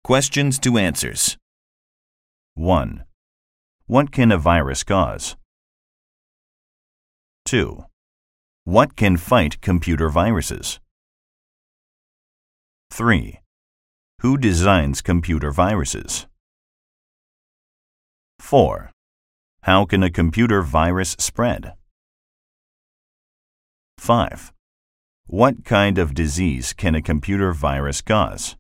Questions to answers. 1. What can a virus cause? 2. What can fight computer viruses? 3. Who designs computer viruses? 4. How can a computer virus spread? 5. What kind of disease can a computer virus cause?